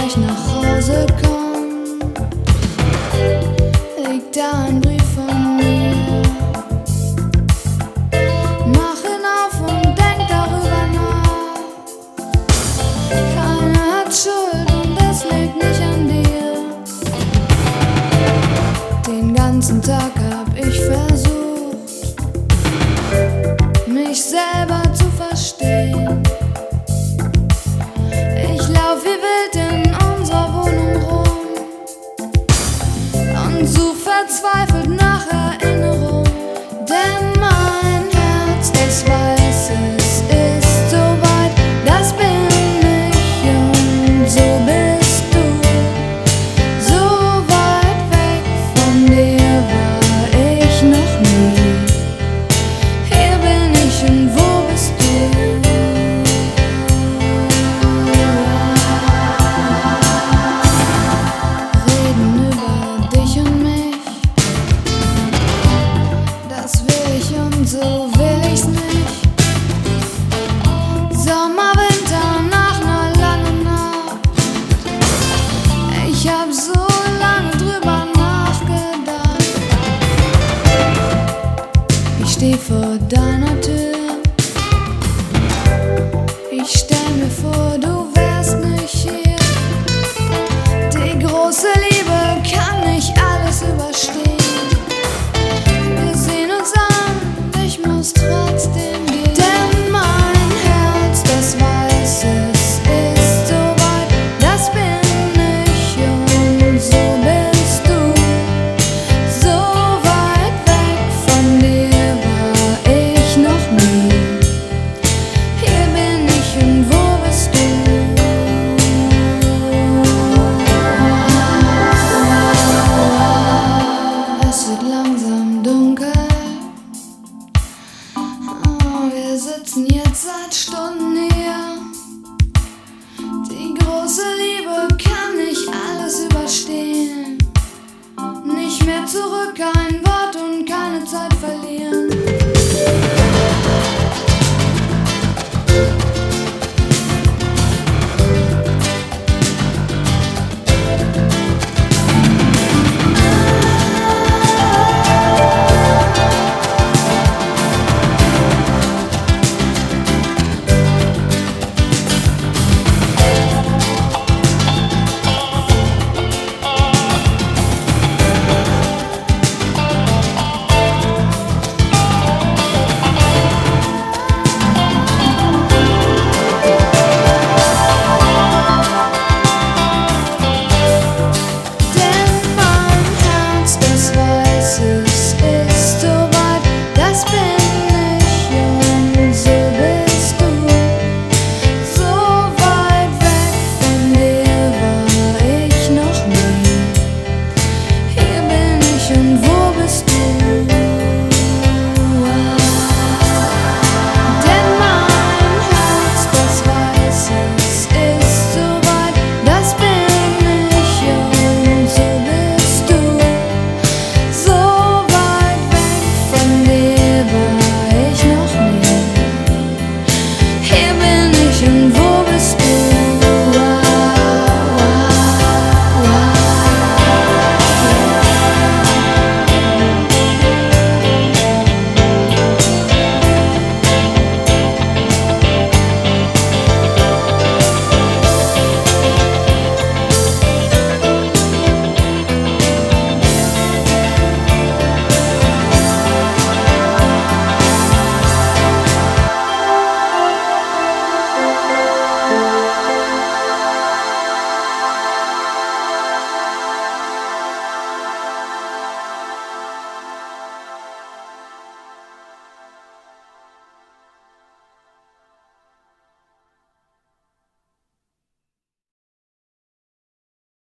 gleich nach Hause komm, liegt da ein Brief von mir. Mach ihn auf und denk darüber nach. Keiner hat Schuld und es liegt nicht an dir. Den ganzen Tag hab ich versucht, mich selber zu verstehen. Ich lauf wie wild in unserer Wohnung rum und such verzweifelt nach Erinnerung. Denn mein Herz, das weiß, es ist so weit, das bin ich und so bist du. So weit weg von dir war ich noch nie. Hier bin ich und wo bist du? Reden über dich und mich, das will ich und so will ich's nicht. Sommer, Winter, nach ner langen Nacht. Ich hab so lange drüber nachgedacht. Ich steh vor deiner Tür. Ich stell mir vor, du wärst nicht hier. Die große Liebe kann nicht alles überstehen. Wir sehen uns an, ich muss trotzdem gehen. Denn mein Herz, das weiß, es ist so weit, das bin ich und so bist du. So weit weg von dir war ich noch nie. Hier bin ich und wo bist du? Es wird langsam dunkel. Wir sitzen jetzt seit Stunden hier.